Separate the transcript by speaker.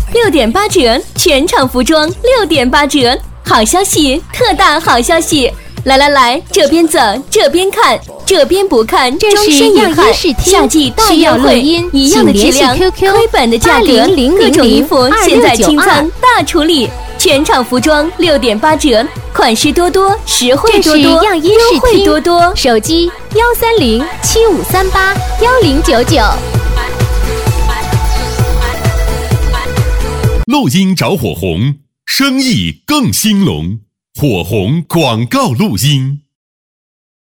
Speaker 1: 6.8折，全场服装6.8折，好消息，特大好消息！来，这边走，这边看，这边不看，终身遗憾。夏季大优惠，一样的质量，亏本的价格，各种衣服现在清仓大处理，全场服装6.8折，款式多多，实惠多多，优惠多多。
Speaker 2: 手机13075381099。
Speaker 3: 录音找火红，生意更兴隆。火红广告录音。